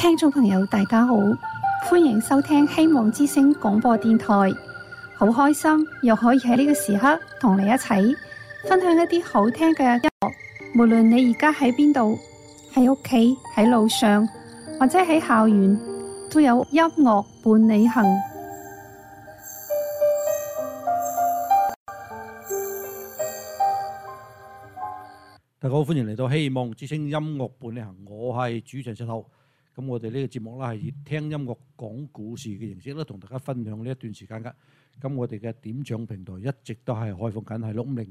聽眾朋友大家好，歡迎收聽希望之聲廣播電台。好開心又可以喺呢個時刻同你一齊分享一啲好聽嘅音樂。無論你而家喺邊度，喺屋企、喺路上或者喺校園，都有音樂伴你行。 大家好，歡迎嚟到希望之聲音樂伴你行，我係主持人石頭。咁我哋呢個節目咧係以聽音樂講故事嘅形式咧，同大家分享呢一段時間㗎。咁我哋嘅點唱平台一直都係開放緊，係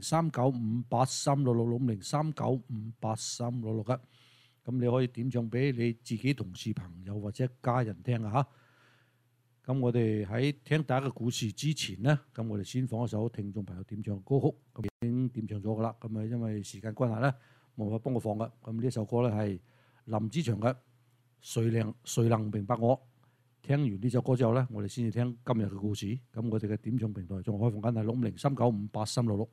65039583666，65039583666嘅。咁你可以點唱俾你自己同事朋友或者家人聽啊嚇。咁我哋喺聽第一個故事之前呢，咁我哋先放一首聽眾朋友點唱歌曲，咁已經點唱咗㗎啦。咁啊，因為時間關係咧，冇辦法幫我放嘅。咁呢首歌咧係林子祥嘅《誰能明白我》。聽完呢首歌之後咧，我哋先至聽今日嘅故事。咁我哋嘅點唱平台仲開放緊係65039583666。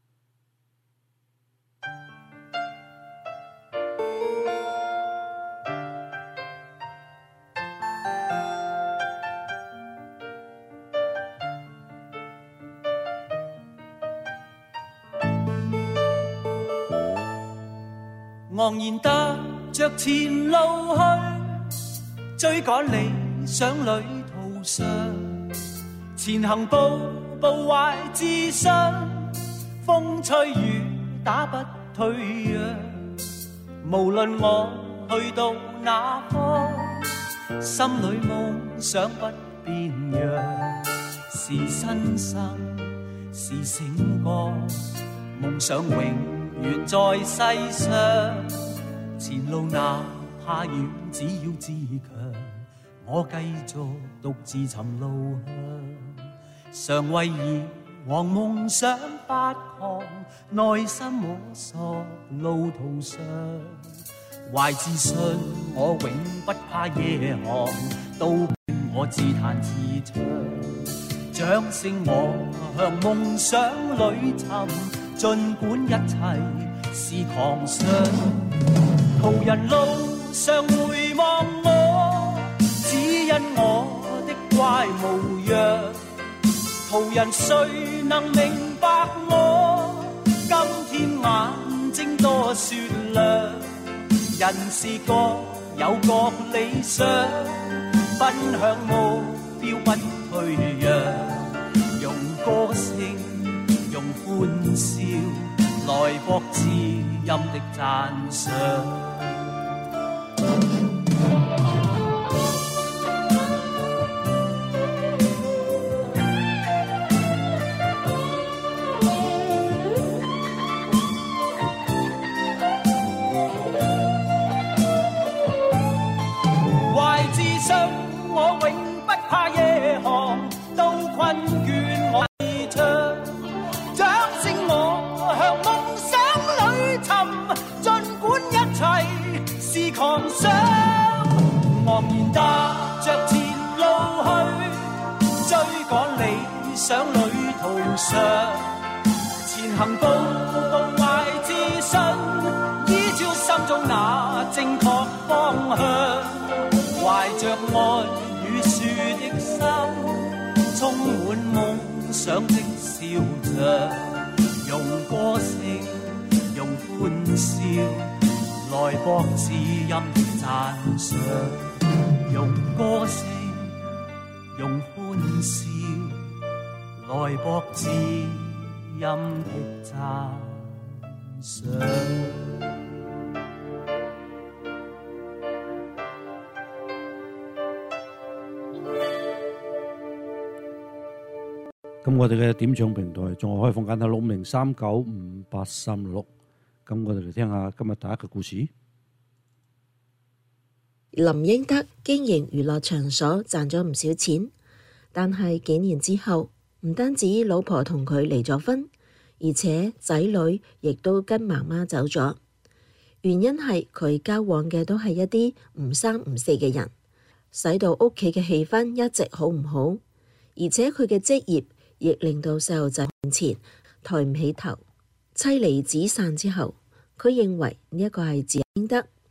昂然踏着前路去，追趕理想旅途上，前行步步懷自信，風吹雨打不退讓。無論我去到哪方，心裏夢想不變樣，是新生是醒覺，夢想永遠在世上，前路哪怕遠，只要自強，我繼續獨自尋路向，常為以往夢想發狂，內心摸索路途上，懷自信我永不怕夜航，刀片我自彈自唱，掌聲我向夢想裏尋，儘管一切是狂想，途人路上回望我，只因我的怪模樣。途人誰能明白我？今天眼睛多雪亮，人是各有各理想，奔向目標不退讓，用歌聲用歡笑來博知音的讚賞。懷自信我永不怕夜航，都困倦我自唱，掌聲我向夢想裏尋，儘管一切是狂想，昂然踏着前路去，追趕理想旅途上，前行步步懷自信，依照心中那正確方向，懷着愛與樹的心，充滿夢想的笑着，用歌聲用歡笑來博知音的讚賞，用歌聲用歡笑來博知音的讚賞。 咁我哋嘅點唱平台仲係開放緊係65039583666。咁我哋嚟聽下今日第一個故事。 林英德經營娛樂場所賺咗唔少錢，但係幾年之後，唔單止老婆同佢離咗婚，而且仔女亦都跟媽媽走咗。原因係佢交往嘅都係一啲唔三唔四嘅人，使到屋企嘅氣氛一直好唔好，而且佢嘅職業亦令到細路仔面前抬唔起頭。妻離子散之後，佢認為呢一個係自應得，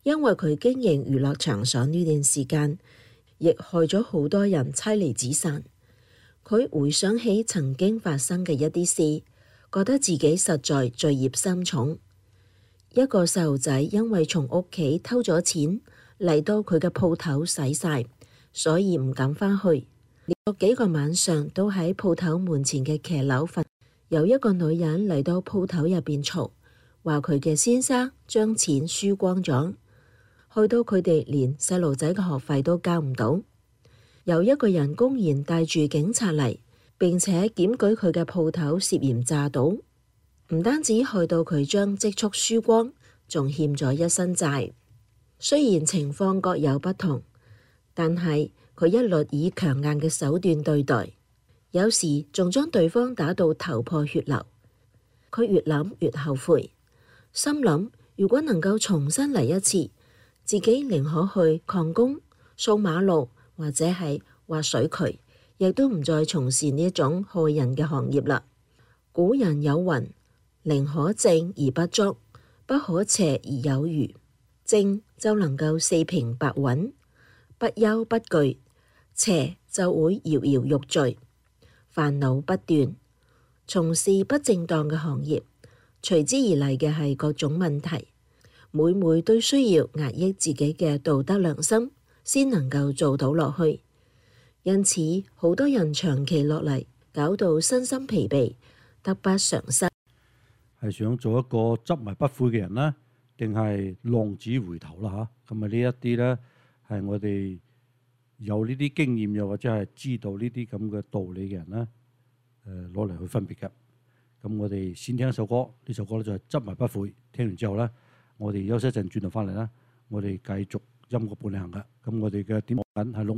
因為佢經營娛樂場所呢段時間，亦害咗好多人妻離子散。佢回想起曾經發生嘅一啲事，覺得自己實在罪孽深重。一個細路仔因為從屋企偷咗錢嚟到佢嘅鋪頭使晒，所以唔敢返去。連續幾個晚上都喺鋪頭門前嘅騎樓瞓。有一個女人嚟到鋪頭入邊嘈，話佢嘅先生將錢輸光咗，去到佢哋連細路仔嘅學費都交唔到。有一個人公然帶住警察嚟，並且檢舉佢嘅鋪頭涉嫌詐賭，唔單止害到佢將積蓄輸光，仲欠咗一身債。雖然情況各有不同，但係佢一律以強硬嘅手段對待，有時仲將對方打到頭破血流。佢越諗越後悔，心諗如果能夠重新嚟一次，自己寧可去礦工、掃馬路或者係挖水渠，亦都唔再從事呢一種害人嘅行業啦。古人有云：寧可正而不足，不可邪而有餘。正就能夠四平八穩，不憂不懼；邪就會搖搖欲墜，煩惱不斷。從事不正當嘅行業，隨之而嚟嘅係各種問題，每每都需要壓抑自己嘅道德良心，先能夠做到落去。因此，好多人長期落嚟，搞到身心疲憊，得不償失。 係想做一個執迷不悔嘅人呢，定係浪子回頭啦嚇？咁啊呢一啲呢，係我哋有呢啲經驗，又或者係知道呢啲咁嘅道理嘅人呢，攞嚟去分別嘅。咁我哋先聽一首歌，呢首歌咧就係執迷不悔。聽完之後呢，我哋休息一陣，轉頭翻嚟啦，我哋繼續音樂伴你行嘅。咁我哋嘅點緊係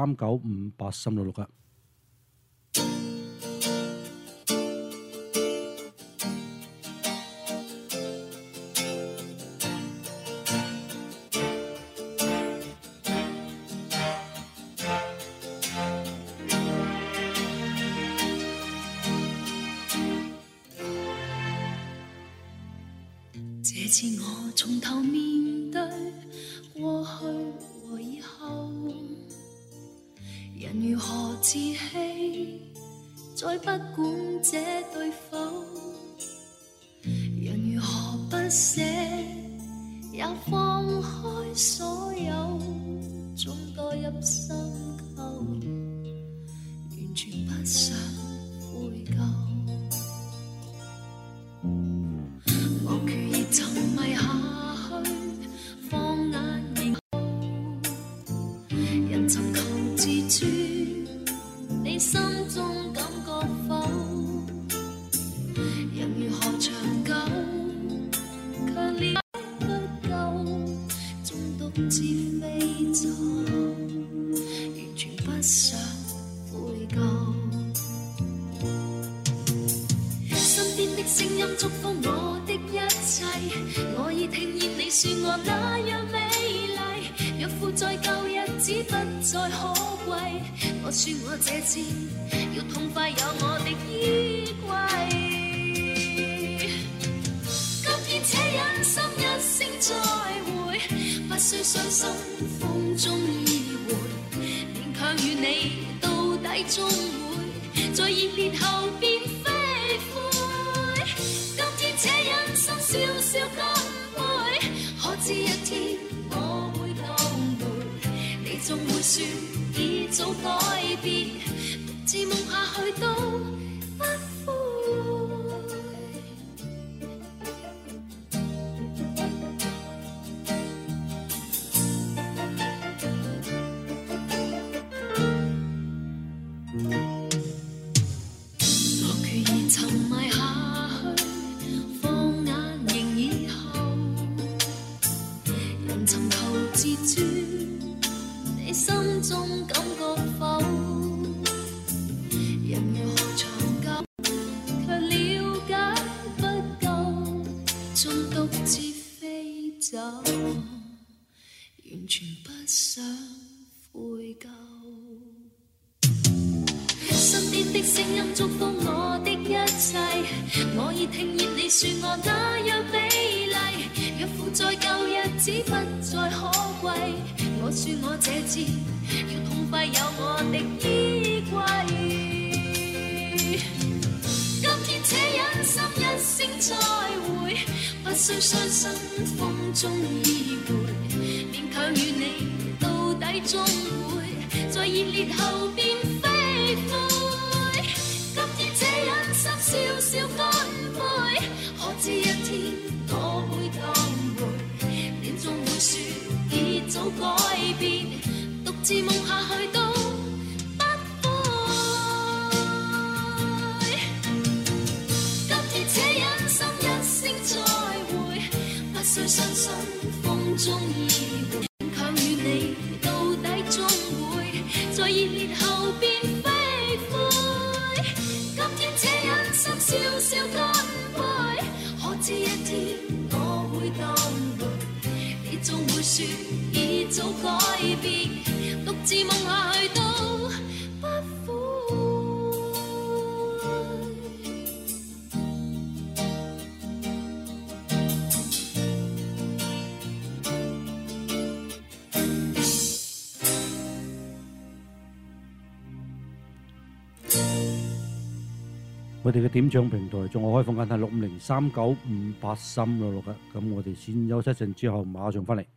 650395836嘅。 這次我從頭面對過去和以後，人如何自欺，再不管這對否，人如何不捨，也放開所有，終墮入深溝，完全不想悔疚。我決意沉迷下去，放眼凝後，人尋求自主，你心中感覺否？人如何長久，卻了不夠，縱獨自飛走，完全不想悔疚。身邊的聲音祝福我的一切，我已聽見你說我那樣美麗，若負在舊日子不再可貴，我說我這次要痛快有我的衣櫃。今天且忍心一聲再會，不需傷心風中依回，勉強與你到底終會在熱烈後變飛灰。今天且忍心笑笑乾杯，可知一天我會倒霉，你總會說已早改變，獨自夢下去都不悔。我決意沉迷下去，放眼凝以後，人尋求自主，你心中感覺否？人如何長久，卻了解不夠，縱獨自飛走，完全不想悔疚。身邊的聲音祝福我的一切，我已聽見你說我那樣美麗，若負在舊日子不再可貴。我說我這次要痛快有我的衣櫃。今天且忍心一聲再會，不需傷心風中依偎，勉強與你到底終會在熱烈後變飛灰。今天且忍心笑笑乾杯，可知一天我會當回，你總會說已早改變，獨自夢下去都不悔。今天且忍心一聲再會，不需傷心風中依偎，勉強與你到底終會在熱烈後變飛灰。今天且忍心笑笑乾杯，可知一天我會當回，你總會說已早改變，獨自夢下去都不悔。 我哋嘅點唱平台仲有開放緊係650395836嘅，咁我哋先休息一陣之後馬上翻嚟。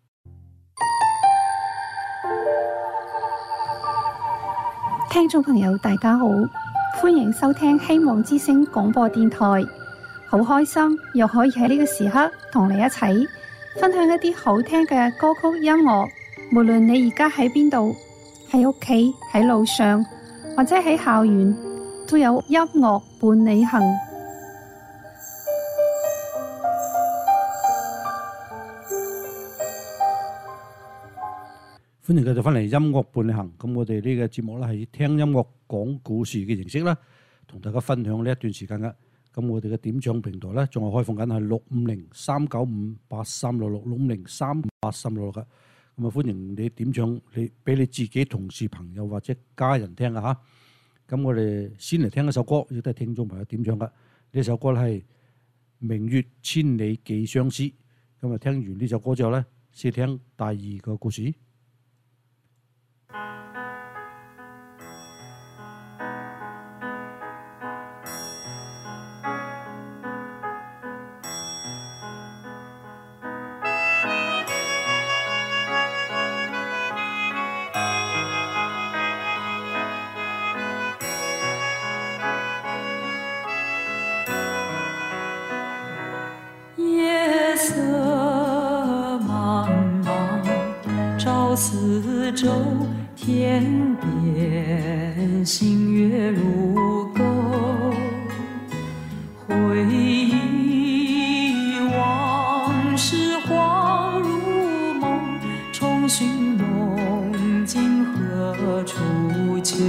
聽眾朋友大家好，歡迎收聽希望之聲廣播電台，好開心又可以喺呢個時刻同你一齊分享一啲好聽嘅歌曲音樂。無論你而家喺邊度，喺屋企、喺路上或者喺校園，都有音樂伴你行。 歡迎繼續翻嚟音樂伴你行。咁我哋呢個節目咧係聽音樂講故事嘅形式啦，同大家分享呢一段時間嘅。咁我哋嘅點唱平台咧仲係開放緊係65039583666，650358366嘅。咁啊歡迎你點唱，你俾你自己同事朋友或者家人聽啊嚇。咁我哋先嚟聽一首歌，亦都係聽眾朋友點唱嘅。呢首歌咧係《明月千里寄相思》。咁啊聽完呢首歌之後咧，先聽第二個故事。 四周天边星月如钩，回忆往事恍如梦，重寻梦境何处求？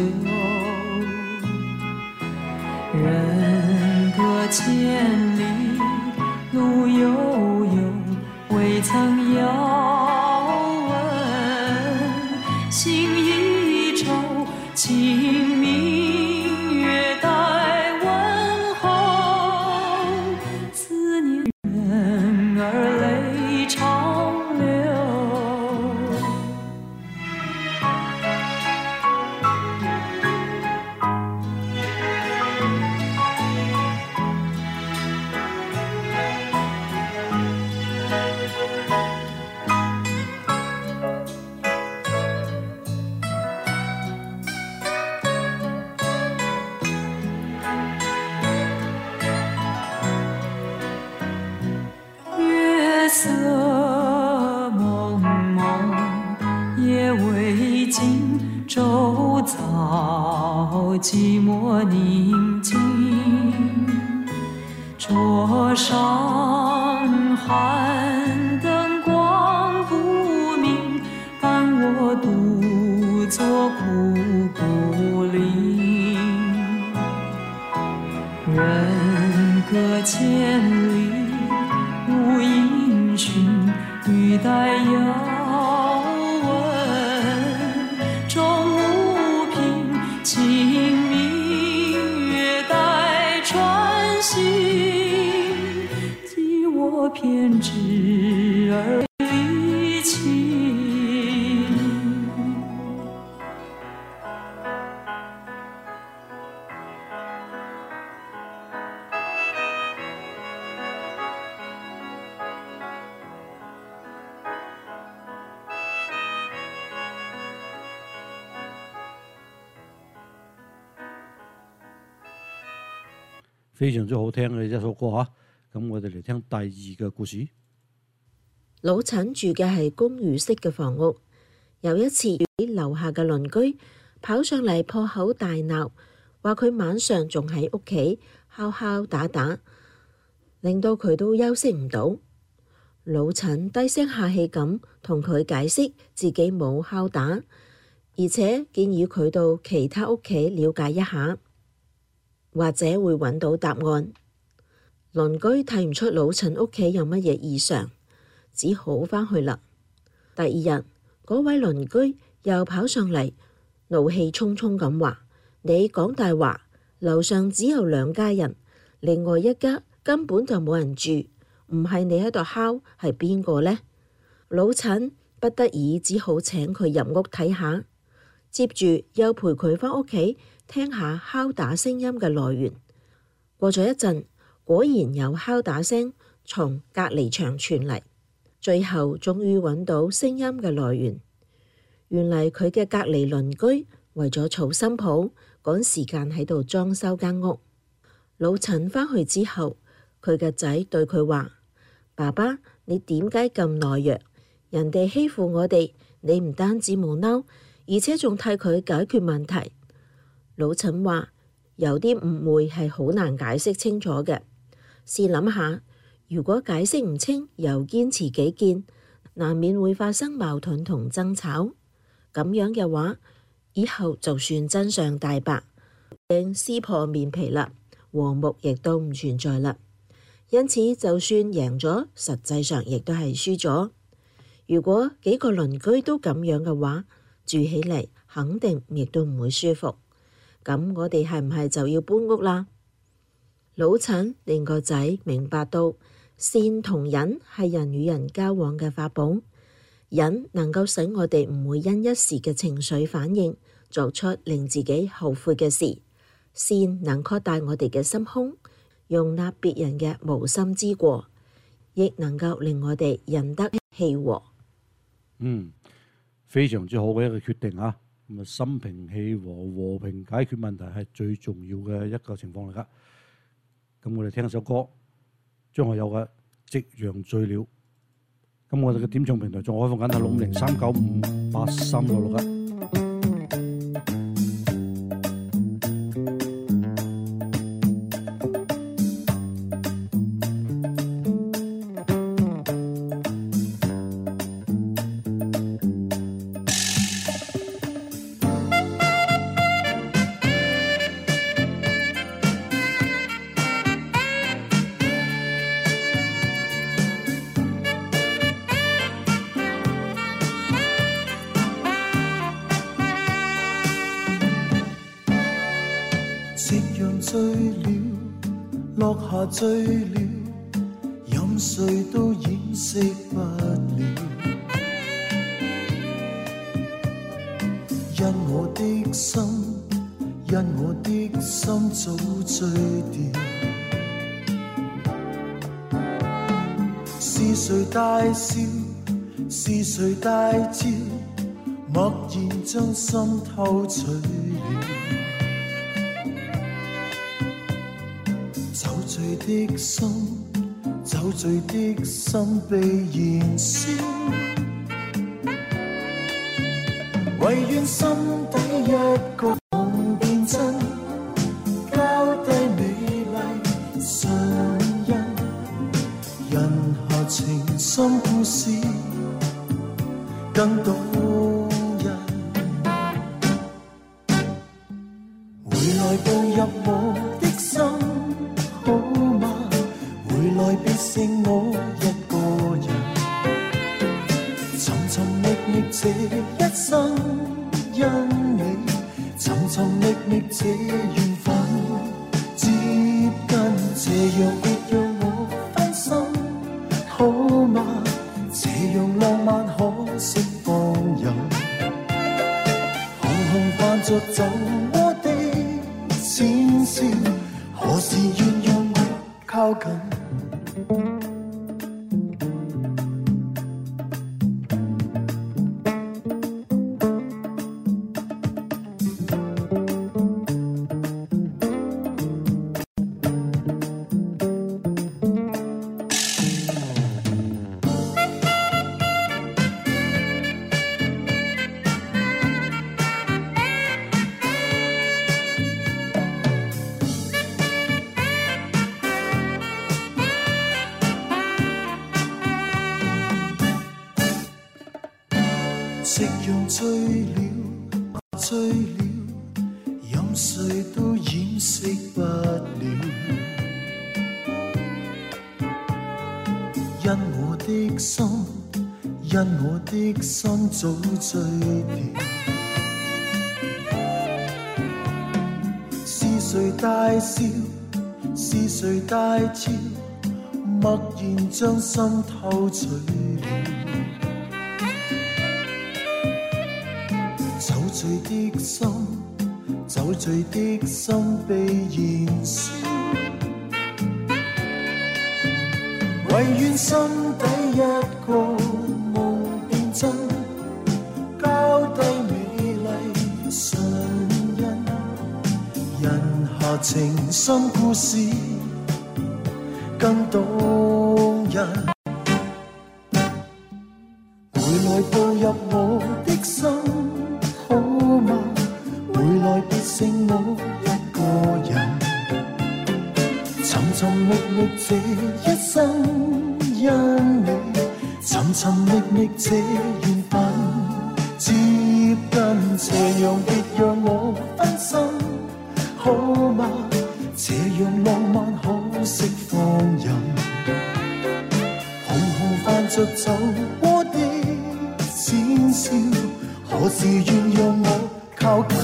人隔千里路悠悠，未曾遥。心一愁，清明月待问候，思念人儿泪长流。色蒙蒙，夜未尽，周遭寂寞宁静。桌上寒灯光不明，伴我独坐苦孤零。人隔千里无音讯，欲待遥闻终无凭。清明月待穿行，寄我偏执儿离。 非常之好聽嘅一首歌嚇。咁我哋嚟聽第二個故事。 老陳住嘅係公寓式嘅房屋，有一次俾樓下嘅鄰居跑上嚟破口大鬧，話佢晚上仲喺屋企敲敲打打，令到佢都休息唔到。老陳低聲下氣咁同佢解釋自己冇敲打，而且建議佢到其他屋企了解一下，或者會揾到答案。鄰居睇唔出老陳屋企有乜嘢異常，只好返去啦。第二日，嗰位鄰居又跑上嚟，怒氣沖沖咁話：你講大話，樓上只有2家人，另外一家根本就冇人住，唔係你喺度敲，係邊個呢？老陳不得已只好請佢入屋睇下，接住又陪佢返屋企聽下敲打聲音嘅來源。過咗一陣，果然有敲打聲從隔離牆傳嚟，最後終於揾到聲音嘅來源。原嚟佢嘅隔離鄰居為咗儲新抱，趕時間喺度裝修間屋。老陳返去之後，佢嘅仔對佢話：爸爸，你點解咁懦弱？人哋欺負我哋，你唔單止冇嬲，而且仲替佢解決問題。老陳話：有啲誤會係好難解釋清楚嘅。試諗下，如果解釋唔清又堅持己見，難免會發生矛盾同爭吵。咁樣嘅話，以後就算真相大白，已撕破面皮啦，和睦亦都唔存在啦。因此，就算贏咗，實際上亦都係輸咗。如果幾個鄰居都咁樣嘅話，住起嚟肯定亦都唔會舒服。咁我哋係唔係就要搬屋啦？老陳令個仔明白到善同忍係人與人交往嘅法寶，忍能夠使我哋唔會因一時嘅情緒反應做出令自己後悔嘅事，善能擴大我哋嘅心胸，容納別人嘅無心之過，亦能夠令我哋忍得氣和。 非常之好嘅一個決定啊！咁啊，心平氣和，和平解決問題係最重要嘅一個情況嚟噶。咁我哋聽一首歌，張學友嘅《夕陽醉了》。咁我哋嘅點唱平台仲開放緊係650395836噶。 醉了，落下醉了，飲醉都掩飾不了。因我的心，因我的心早醉掉。是誰大笑？是誰大叫？默然將心偷取了。的心，酒醉的心被燃燒，唯願心底一個夢變真，交低美麗唇印，人下情深故事更動人。回來步入我的心，回來別剩我一個人，尋尋覓覓這一生，因你尋尋覓覓這緣分，接近這樣別讓我分心，好嗎？這樣浪漫可釋放任，紅紅伴着走我的淺笑，何時願讓我靠近？ 夕陽醉了，醉了，任誰都掩飾不了。因我的心，因我的心早醉了。是誰大笑？是誰大笑？默然將心偷取了。酒醉的心，酒醉的心被燃燒。唯願心底一個夢變真，交低美麗唇印，人下情深故事更動人。回來步入我的心，好嗎？回來別剩我一個人。尋尋覓覓這一生因你，尋尋覓覓這緣分接近。斜陽別讓我分心，好嗎？這樣浪漫可釋放人。紅紅泛着酒窩的淺笑，何時願讓我靠近？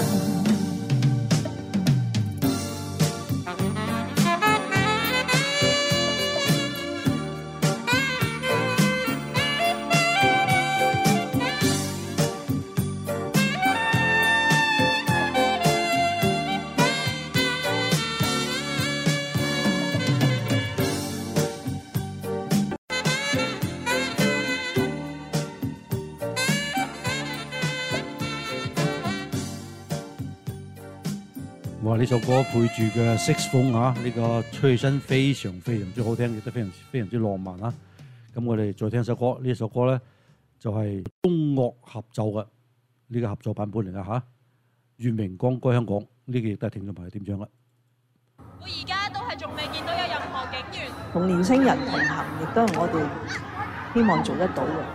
哇！呢首歌配住嘅色風啊，呢個吹起身非常非常之好聽，亦都非常之浪漫啊！咁我哋再聽首歌，呢首歌咧就係中樂合奏嘅呢個合作版本嚟㗎嚇。願明光歸香港，呢個亦都係聽眾朋友點唱啦。 我而家都係仲未見到有任何警員同年青人同行，亦都係我哋希望做得到嘅。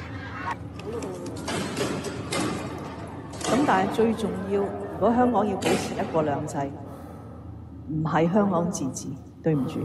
咁但係最重要，如果香港要保持一國兩制，唔係香港自治，對唔住。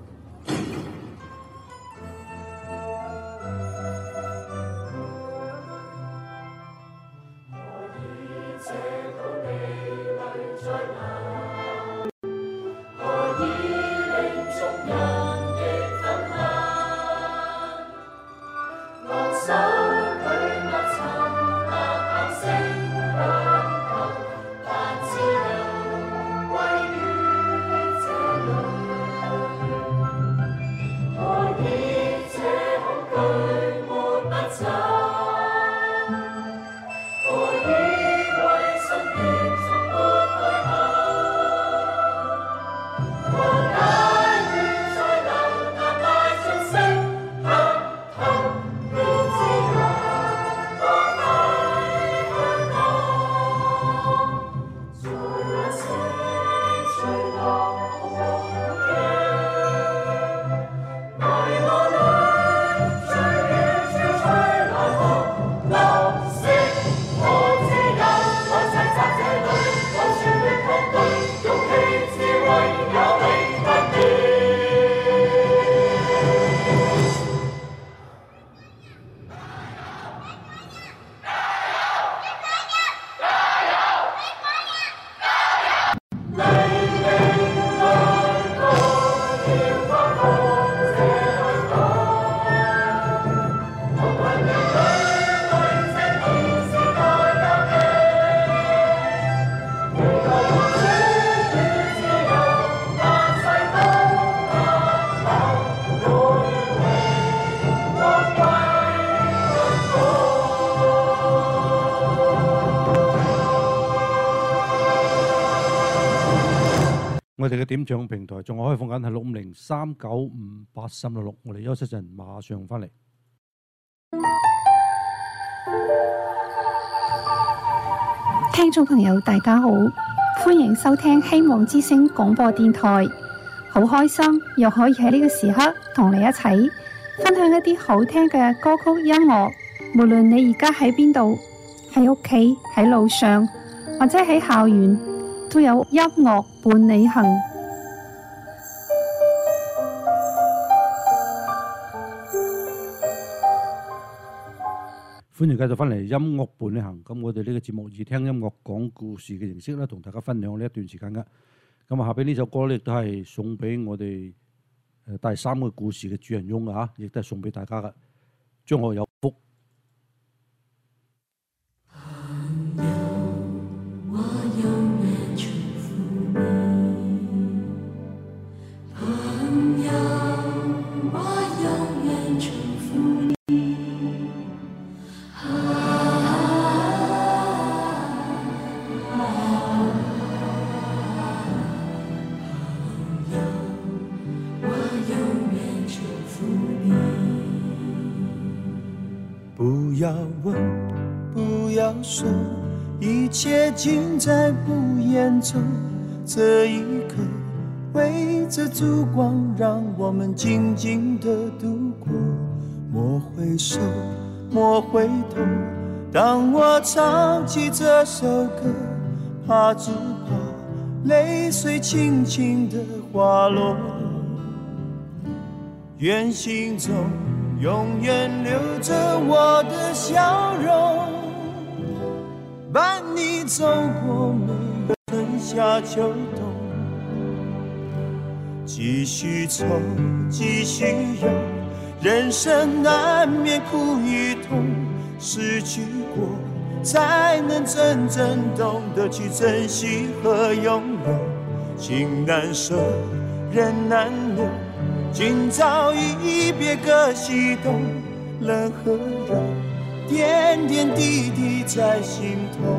我哋嘅點唱平台仲開放緊係650-395-8366，我哋休息陣，馬上翻嚟。 聽眾朋友大家好，歡迎收聽希望之聲廣播電台，好開心又可以喺呢個時刻同你一齊分享一啲好聽嘅歌曲音樂，無論你而家喺邊度， 喺屋企、喺路上或者喺校園，都有音樂伴你行。 歡迎繼續翻嚟音樂伴你行。咁我哋呢個節目以聽音樂講故事嘅形式咧，同大家分享呢一段時間嘅。咁啊，下邊呢首歌咧，亦都係送俾我哋第3個故事嘅主人翁啊，亦都係送俾大家嘅。張學友福。 不要问，不要说，一切尽在不言中。这一刻，围着烛光，让我们静静地度过。莫回首，莫回头，当我唱起这首歌，怕只怕泪水轻轻地滑落。愿心中永远留着我的笑容，伴你走过每个春夏秋冬。继续愁，继续忧，人生难免苦与痛，失去过才能真正懂得去珍惜和拥有。情难舍，人难留，今朝一别各西东，冷和热，点点滴滴在心头。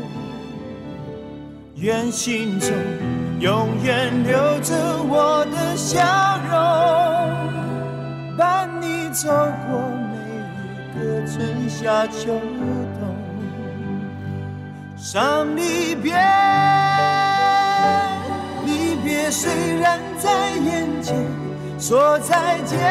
愿心中永远留着我的笑容，伴你走过每一个春夏秋冬。伤离别，离别虽然在眼前，说再见，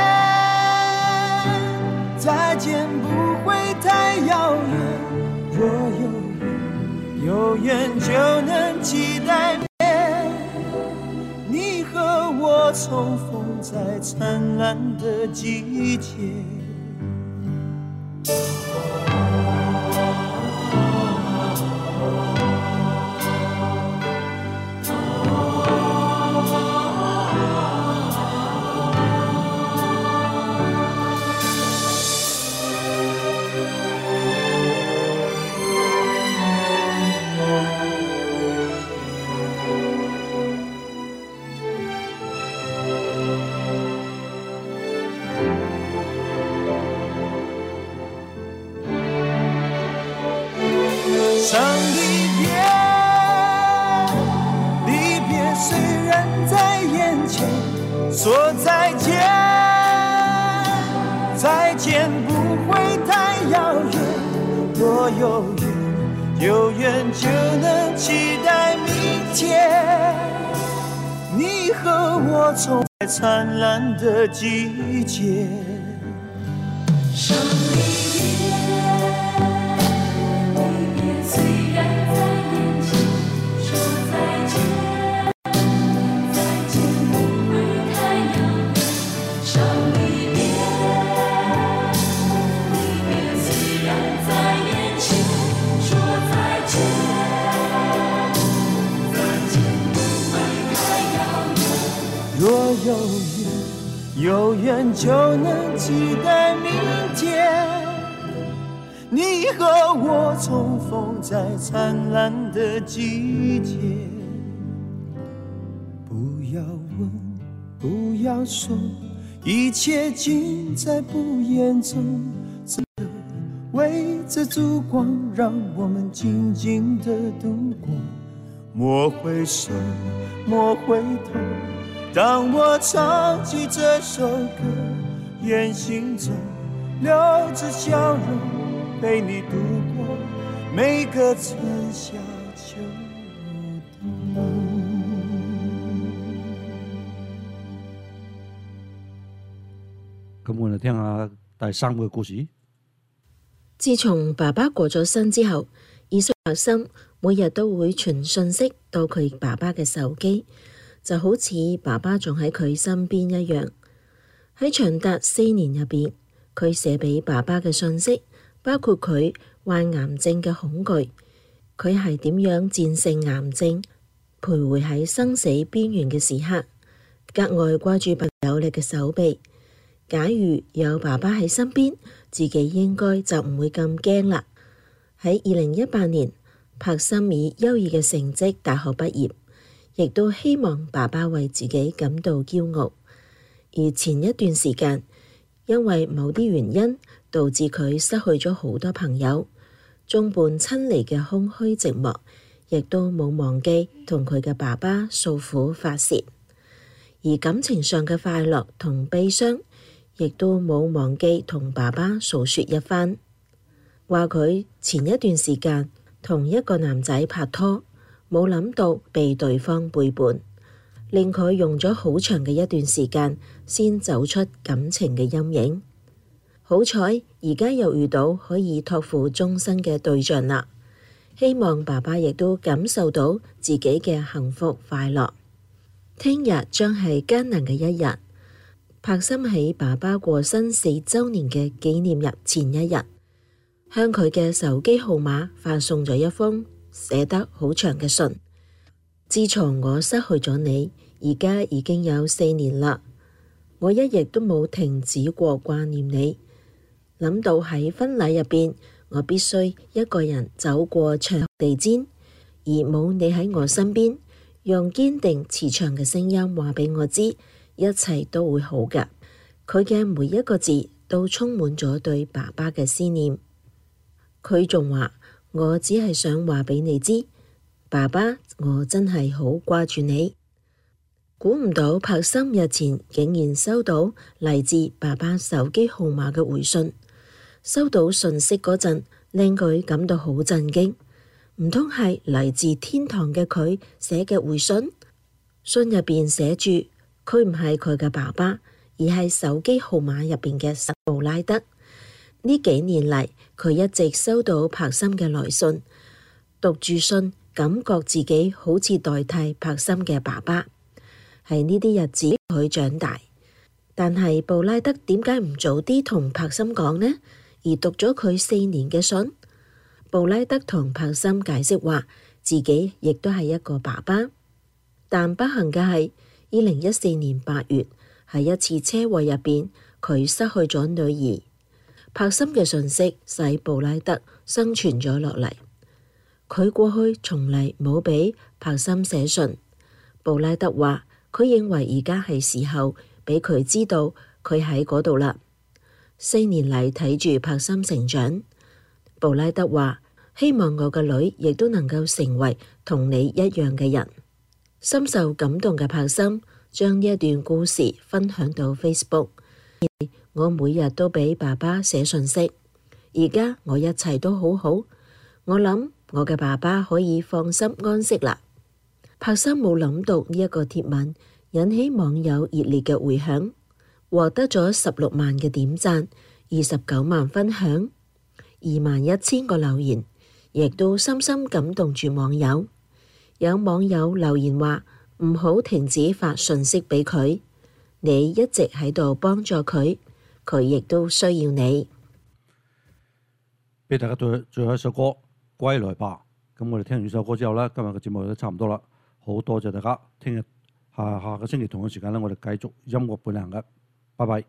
再见不会太遥远。若有缘就能期待面，你和我重逢在灿烂的季节。伤离别，离别虽然在眼前，说再见，再见不会太遥远。若有缘就能期待明天，你和我重在灿烂的季节。 伤离若有缘就能期待明天，你和我重逢在灿烂的季节。不要问，不要说，一切尽在不言中。围着烛光，让我们静静地度过。莫回首，莫回头，当我唱起这首歌，愿心中留着笑容，陪你度过每个春夏秋冬。 咁我哋聽下第3個故事。 自從爸爸過咗身之後，2歲柏森每日都會傳信息到佢爸爸嘅手機，就好似爸爸仲喺佢身邊一樣。喺長達4年入邊，佢寫俾爸爸嘅信息，包括佢患癌症嘅恐懼，佢係點樣戰勝癌症，徘徊喺生死邊緣嘅時刻，格外掛住有力嘅手臂。假如有爸爸喺身邊，自己應該就唔會咁驚啦。喺2018年，柏森以優異嘅成績大學畢業，亦都希望爸爸為自己感到驕傲。而前一段時間，因為某啲原因，導致佢失去咗好多朋友，眾伴親離嘅空虛寂寞，亦都冇忘記同佢嘅爸爸訴苦發洩。而感情上嘅快樂同悲傷，亦都冇忘記同爸爸訴說一番，話佢前一段時間同一個男仔拍拖，冇諗到被對方背叛，令佢用咗好長嘅一段時間先走出感情嘅陰影。好彩而家又遇到可以託付終身嘅對象啦，希望爸爸亦都感受到自己嘅幸福快樂。聽日將係艱難嘅一日。柏森喺爸爸過身4週年嘅紀念日前一日，向佢嘅手機號碼發送咗一封寫得好長嘅信。自從我失去咗你，而家已經有4年啦，我一日都冇停止過掛念你。諗到喺婚禮入邊，我必須一個人走過長地氈，而冇你喺我身邊，用堅定慈祥嘅聲音話俾我知，一切都會好㗎。佢嘅每一個字都充滿咗對爸爸嘅思念。佢仲話：我只係想話俾你知，爸爸，我真係好掛住你。估唔到柏森日前竟然收到嚟自爸爸手機號碼嘅回信。收到信息嗰陣，令佢感到好震驚。唔通係嚟自天堂嘅佢寫嘅回信？信入邊寫住，佢唔係佢嘅爸爸，而係手機號碼入邊嘅布拉德。呢幾年嚟，佢一直收到柏森嘅來信，讀住信，感覺自己好似代替柏森嘅爸爸。喺呢啲日子，佢長大。但係布拉德點解唔早啲同柏森講呢？而讀咗佢4年嘅信？布拉德同柏森解釋話，自己亦都係一個爸爸，但不幸嘅係2014年8月喺一次車禍入邊，佢失去咗女兒。柏森嘅信息使布拉德生存咗落嚟。佢過去從嚟冇俾柏森寫信。布拉德話，佢認為而家係時候俾佢知道佢喺嗰度啦。4年嚟睇住柏森成長。布拉德話，希望我嘅女亦都能夠成為同你一樣嘅人。深受感動嘅柏森將呢一段故事分享到 Facebook。我每日都俾爸爸寫信息，而家我一切都好好，我諗我嘅爸爸可以放心安息啦。柏森冇諗到呢一個貼文引起網友熱烈嘅回響，獲得咗16萬嘅點讚、29萬分享、21,000個留言，亦都深深感動住網友。有網友留言話，唔好停止發信息俾佢，你一直喺度幫助佢，佢亦都需要你。 俾大家最後一首歌《歸來吧》。咁我哋聽完呢首歌之後呢，今日嘅節目都差唔多啦。好多謝大家，聽日下個星期同樣時間呢，我哋繼續音樂伴行嘅。拜拜。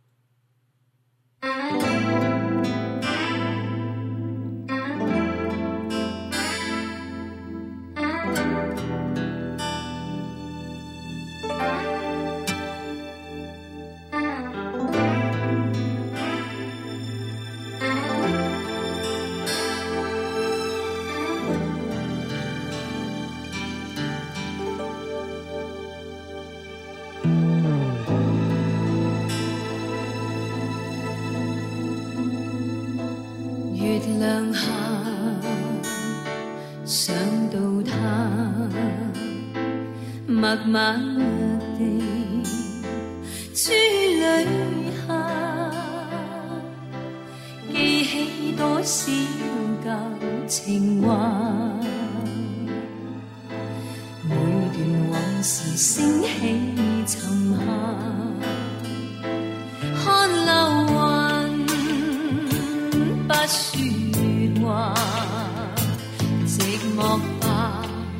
月亮下想到他，默默地珠淚下，記起多少舊情懷，每段往事升起沉下，看流雲不說話，寂寞吧，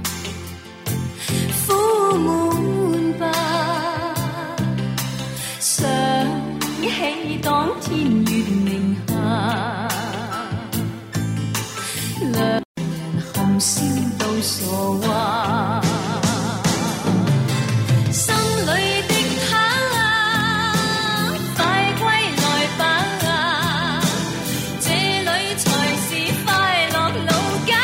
苦悶吧，想起當天月明下，兩人含笑到傻話，心裏的他啊，快歸來吧，這裏才是快樂老家。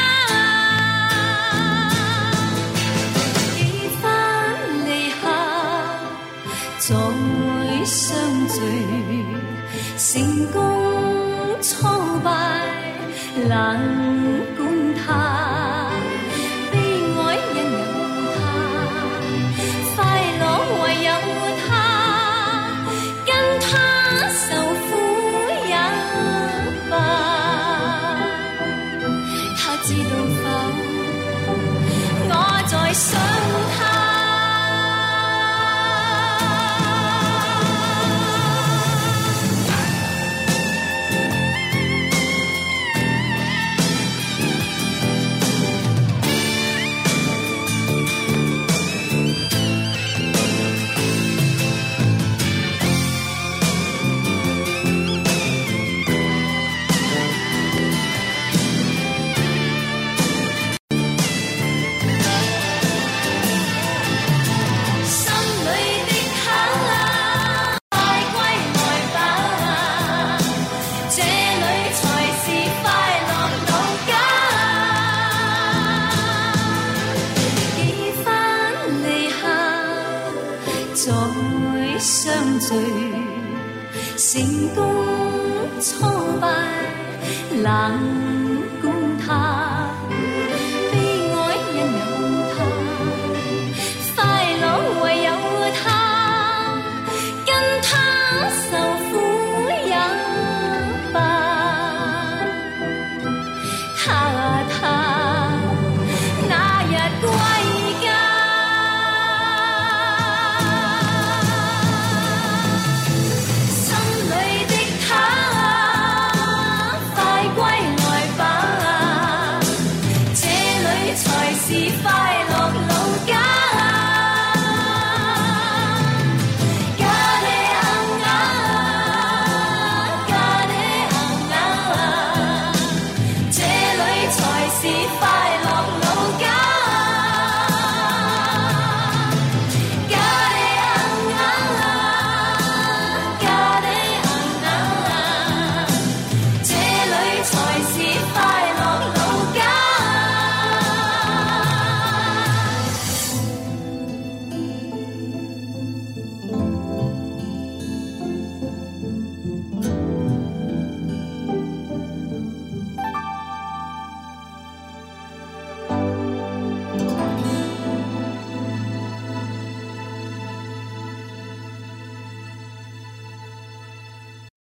幾番離合，再相聚，成功挫敗冷管他，悲哀因有他，快樂唯有他，跟他受苦也罷。他知道否？我在想他。再相聚，成功挫敗冷